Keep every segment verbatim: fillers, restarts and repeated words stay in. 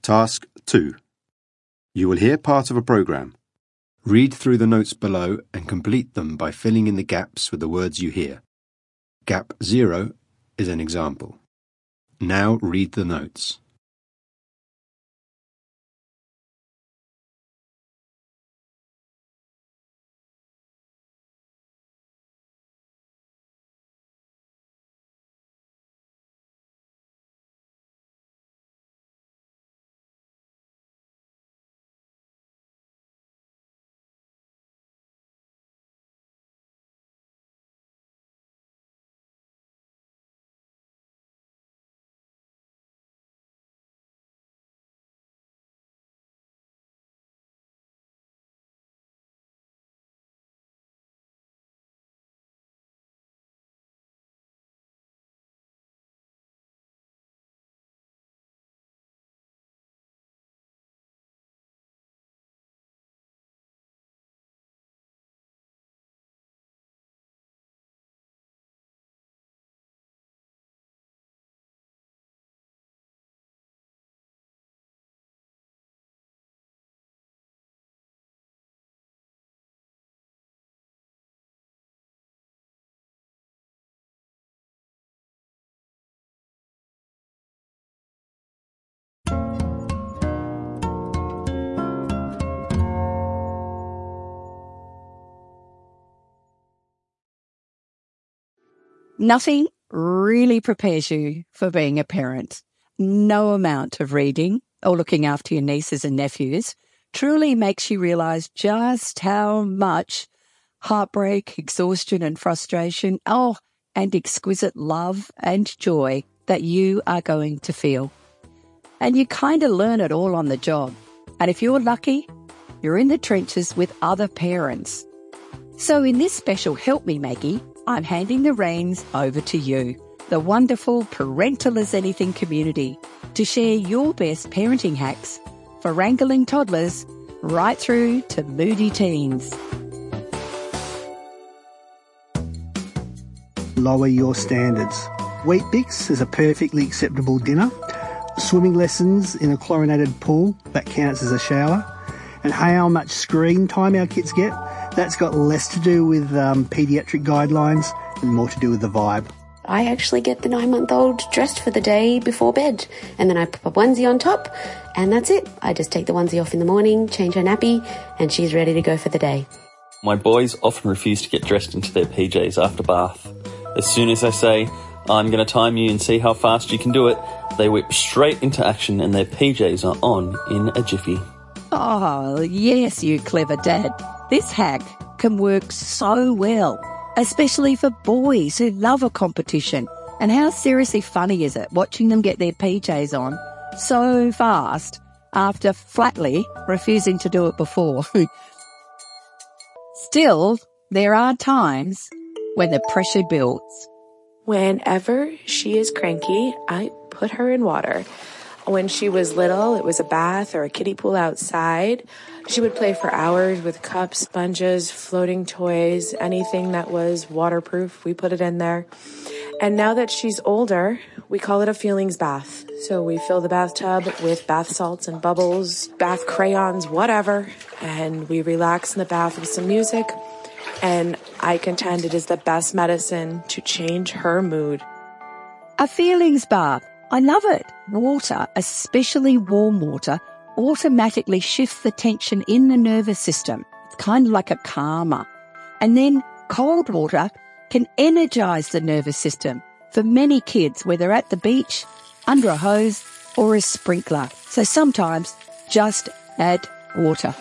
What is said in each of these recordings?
Task two. You will hear part of a program. Read through the notes below and complete them by filling in the gaps with the words you hear. Gap zero is an example. Now read the notes. Nothing really prepares you for being a parent. No amount of reading or looking after your nieces and nephews truly makes you realise just how much heartbreak, exhaustion and frustration, oh, and exquisite love and joy that you are going to feel. And you kind of learn it all on the job. And if you're lucky, you're in the trenches with other parents. So in this special Help Me Maggie, I'm handing the reins over to you, the wonderful Parental as Anything community, to share your best parenting hacks for wrangling toddlers right through to moody teens. Lower your standards. Weet-Bix is a perfectly acceptable dinner. Swimming lessons in a chlorinated pool, that counts as a shower. And how much screen time our kids get, that's got less to do with um, paediatric guidelines and more to do with the vibe. I actually get the nine-month-old dressed for the day before bed, and then I put a onesie on top, and that's it. I just take the onesie off in the morning, change her nappy, and she's ready to go for the day. My boys often refuse to get dressed into their P Js after bath. As soon as I say, I'm going to time you and see how fast you can do it, they whip straight into action and their P Js are on in a jiffy. Oh, yes, you clever dad. This hack can work so well, especially for boys who love a competition. And how seriously funny is it watching them get their P Js on so fast after flatly refusing to do it before? Still, there are times when the pressure builds. Whenever she is cranky, I put her in water. When she was little, it was a bath or a kiddie pool outside. She would play for hours with cups, sponges, floating toys, anything that was waterproof, we put it in there. And now that she's older, we call it a feelings bath. So we fill the bathtub with bath salts and bubbles, bath crayons, whatever, and we relax in the bath with some music. And I contend it is the best medicine to change her mood. A feelings bath. I love it. Water, especially warm water, automatically shifts the tension in the nervous system. It's kind of like a calmer. And then cold water can energize the nervous system for many kids, whether at the beach, under a hose, or a sprinkler. So sometimes just add water.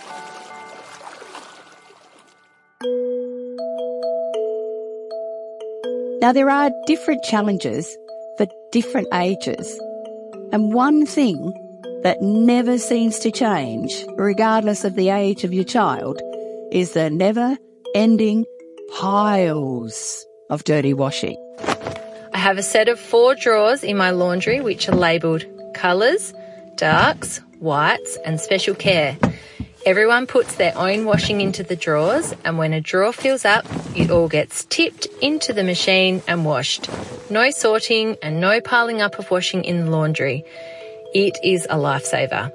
Now, there are different challenges for different ages. And one thing that never seems to change, regardless of the age of your child, is the never-ending piles of dirty washing. I have a set of four drawers in my laundry which are labelled colours, darks, whites and special care. Everyone puts their own washing into the drawers, and when a drawer fills up, it all gets tipped into the machine and washed. No sorting and no piling up of washing in the laundry. It is a lifesaver.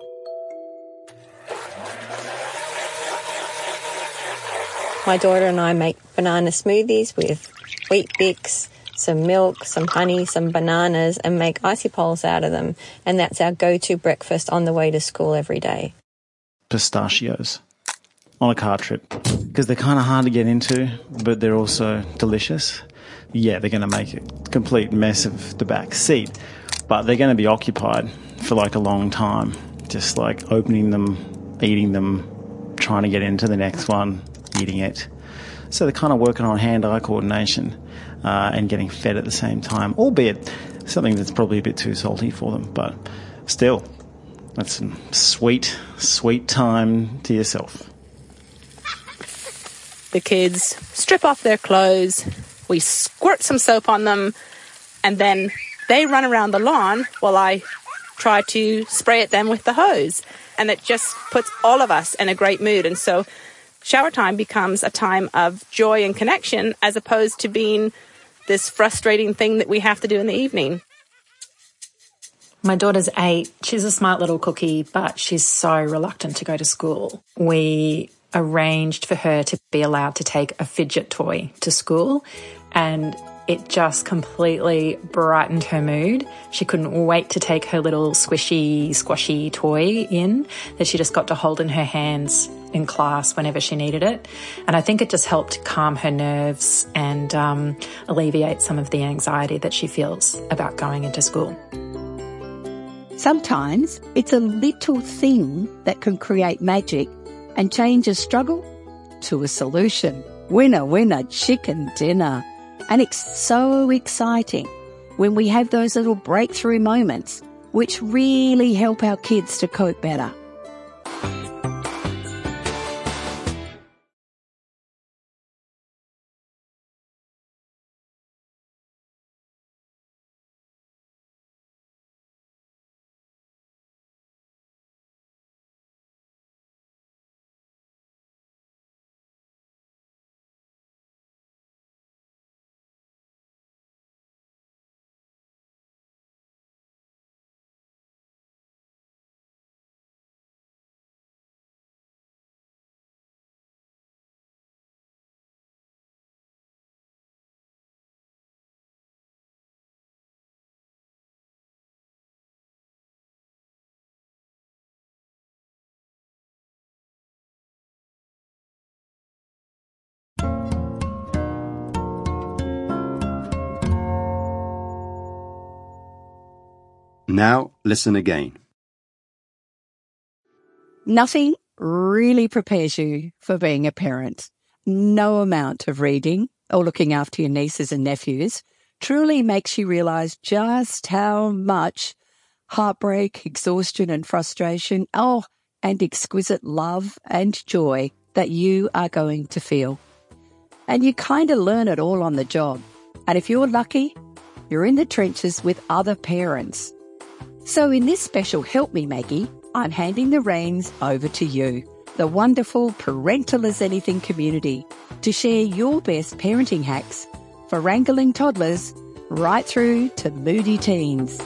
My daughter and I make banana smoothies with Wheat Bix, some milk, some honey, some bananas, and make icy poles out of them. And that's our go-to breakfast on the way to school every day. Pistachios on a car trip, because they're kind of hard to get into, but they're also delicious. Yeah, they're going to make a complete mess of the back seat, but they're going to be occupied for like a long time, just like opening them, eating them, trying to get into the next one, eating it. So they're kind of working on hand-eye coordination uh, and getting fed at the same time, albeit something that's probably a bit too salty for them, but still, that's some sweet, sweet time to yourself. The kids strip off their clothes, we squirt some soap on them, and then they run around the lawn while I try to spray at them with the hose. And it just puts all of us in a great mood. And so shower time becomes a time of joy and connection as opposed to being this frustrating thing that we have to do in the evening. My daughter's eight. She's a smart little cookie, but she's so reluctant to go to school. We arranged for her to be allowed to take a fidget toy to school, and it just completely brightened her mood. She couldn't wait to take her little squishy, squashy toy in that she just got to hold in her hands in class whenever she needed it. And I think it just helped calm her nerves and um, alleviate some of the anxiety that she feels about going into school. Sometimes it's a little thing that can create magic and change a struggle to a solution. Winner, winner, chicken dinner. And it's so exciting when we have those little breakthrough moments which really help our kids to cope better. Now listen again. Nothing really prepares you for being a parent. No amount of reading or looking after your nieces and nephews truly makes you realise just how much heartbreak, exhaustion and frustration, oh, and exquisite love and joy that you are going to feel. And you kind of learn it all on the job. And if you're lucky, you're in the trenches with other parents. So in this special Help Me Maggie, I'm handing the reins over to you, the wonderful Parental as Anything community, to share your best parenting hacks for wrangling toddlers right through to moody teens.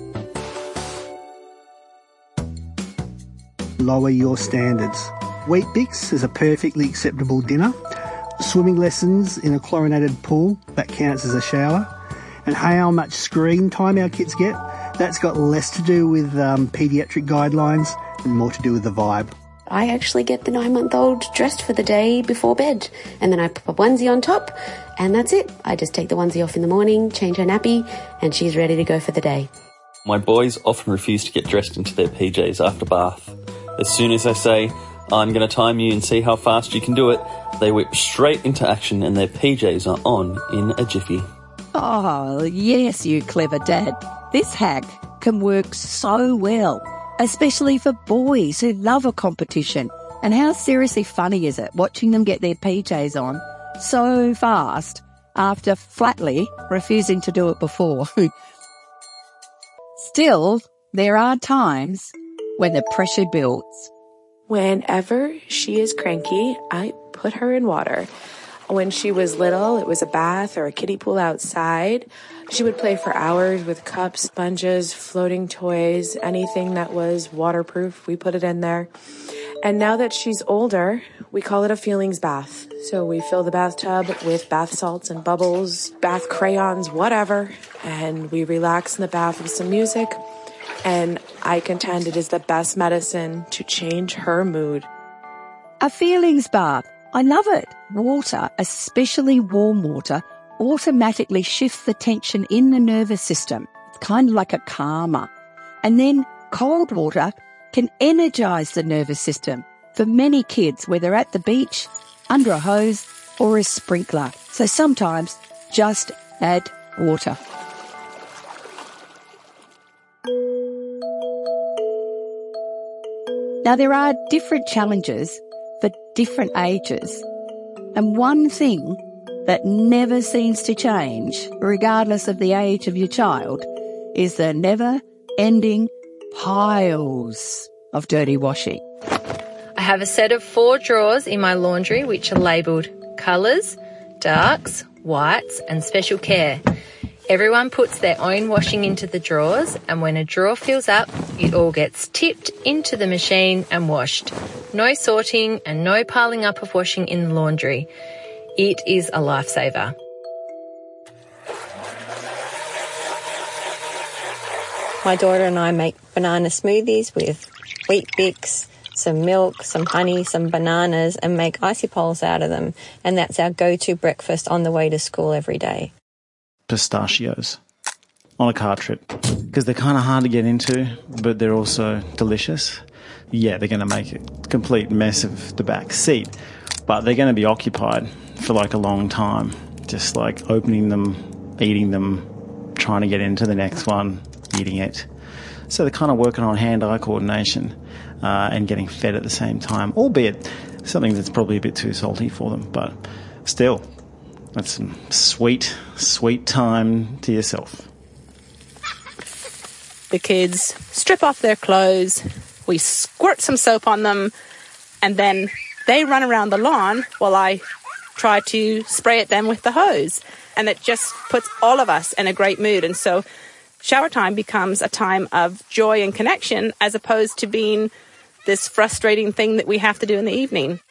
Lower your standards. Wheat Bix is a perfectly acceptable dinner. Swimming lessons in a chlorinated pool, that counts as a shower. And how much screen time our kids get, that's got less to do with um, paediatric guidelines and more to do with the vibe. I actually get the nine-month-old dressed for the day before bed, and then I put a onesie on top, and that's it. I just take the onesie off in the morning, change her nappy, and she's ready to go for the day. My boys often refuse to get dressed into their P Js after bath. As soon as I say, I'm going to time you and see how fast you can do it, they whip straight into action and their P Js are on in a jiffy. Oh, yes, you clever dad. This hack can work so well, especially for boys who love a competition. And how seriously funny is it watching them get their P Js on so fast after flatly refusing to do it before? Still, there are times when the pressure builds. Whenever she is cranky, I put her in water. When she was little, it was a bath or a kiddie pool outside. She would play for hours with cups, sponges, floating toys, anything that was waterproof, we put it in there. And now that she's older, we call it a feelings bath. So we fill the bathtub with bath salts and bubbles, bath crayons, whatever, and we relax in the bath with some music. And I contend it is the best medicine to change her mood. A feelings bath. I love it. Water, especially warm water, automatically shifts the tension in the nervous system. It's kind of like a calmer. And then cold water can energize the nervous system for many kids, whether at the beach, under a hose, or a sprinkler. So sometimes just add water. Now, there are different challenges for different ages. And one thing that never seems to change, regardless of the age of your child, is the never-ending piles of dirty washing. I have a set of four drawers in my laundry which are labelled colours, darks, whites and special care. Everyone puts their own washing into the drawers, and when a drawer fills up, it all gets tipped into the machine and washed. No sorting and no piling up of washing in the laundry. It is a lifesaver. My daughter and I make banana smoothies with wheat bix, some milk, some honey, some bananas, and make icy poles out of them. And that's our go-to breakfast on the way to school every day. Pistachios on a car trip, because they're kind of hard to get into, but they're also delicious. Yeah, they're going to make a complete mess of the back seat, but they're going to be occupied for like a long time, just like opening them, eating them, trying to get into the next one, eating it. So they're kind of working on hand-eye coordination uh, and getting fed at the same time, albeit something that's probably a bit too salty for them, but still, that's some sweet, sweet time to yourself. The kids strip off their clothes, we squirt some soap on them, and then they run around the lawn while I try to spray at them with the hose. And it just puts all of us in a great mood. And so shower time becomes a time of joy and connection, as opposed to being this frustrating thing that we have to do in the evening.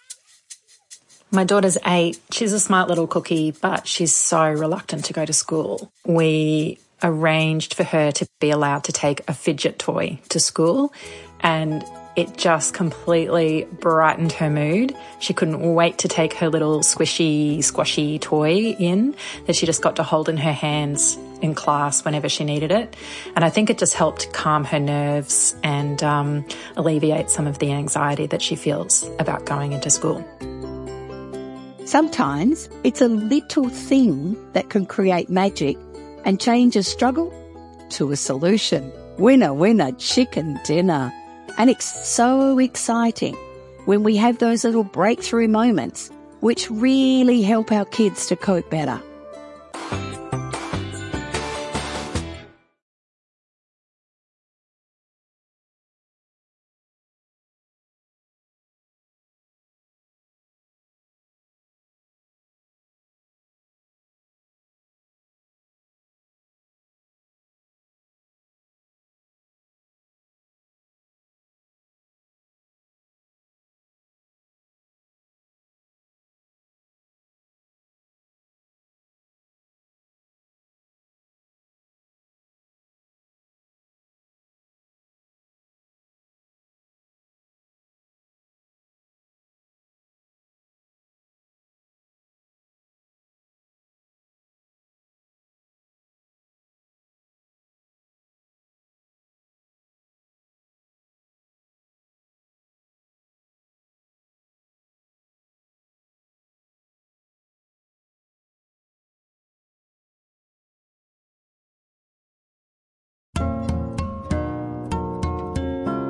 My daughter's eight. She's a smart little cookie, but she's so reluctant to go to school. We arranged for her to be allowed to take a fidget toy to school, and it just completely brightened her mood. She couldn't wait to take her little squishy, squashy toy in that she just got to hold in her hands in class whenever she needed it. And I think it just helped calm her nerves and um, alleviate some of the anxiety that she feels about going into school. Sometimes it's a little thing that can create magic and change a struggle to a solution. Winner, winner, chicken dinner. And it's so exciting when we have those little breakthrough moments which really help our kids to cope better.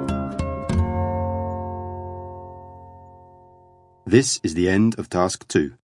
This is the end of task two.